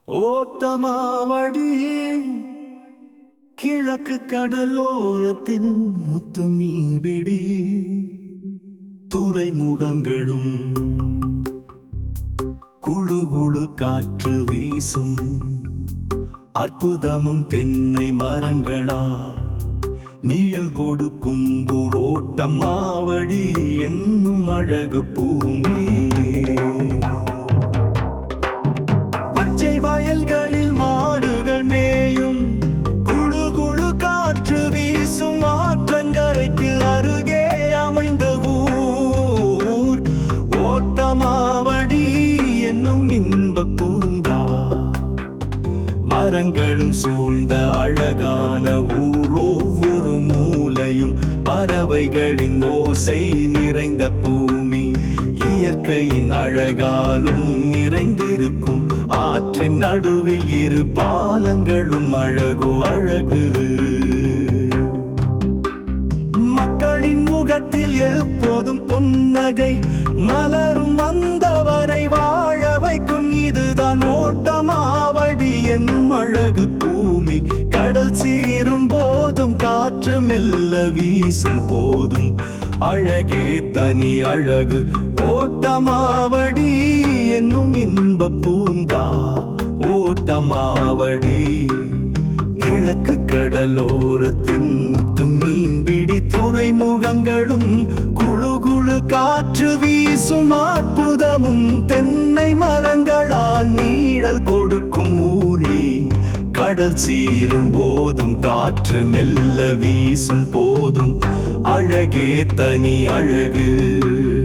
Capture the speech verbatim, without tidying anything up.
ஓட்டமாவடியே கிழக்கு கடலோரத்தின் முத்து மீன்பிடி துறைமுகங்களும் குழு குழு காற்று வீசும் அற்புதமும் தென்னை மரங்களா நீயல் கொடுக்கும் ஓட்டமாவடி என்னும் அழகு பூமி. பச்சை வயல்களில் மாடுகள் மேயும் குழு குழு காற்று வீசும் ஆற்றங்கரைக்கு அருகே அமைந்த ஊர் ஓட்டமாவடி என்னும் இன்ப பூங்கா. மரங்களும் சூழ்ந்த அழகான ஊர், ஒவ்வொரு மூலையும் பறவைகளின் ஓசை நிறைந்த பூமி. இயற்கையின் அழகாலும் நிறைந்திருக்கும் ஆற்றின் நடுவில் இரு பாலங்களும் அழகு அழகு. மக்களின் முகத்தில் எப்போதும் புன்னகை மலரும், வந்தவரை வாழ வைக்கும் இதுதான் ஓட்டமாவடி என்னும் அழகு பூமி. கடல் சீரும் போதும் காற்று மெல்ல வீசும் போதும் அழகே தனி அழகு. ஓட்டமாவடி என்னும் இன்ப பூங்கா ஓட்டமாவடி கிழக்கு கடலோரத்தின் மீன்பிடி துறைமுகங்களும் குழு குழு காற்று வீசும் அற்புதமும் தென்னை மரங்களால் நீழல் கொடுக்கும் ஊரே. கடல் சீரும் போதும் காற்று மெல்ல வீசும் போதும் அழகே தனி அழகு.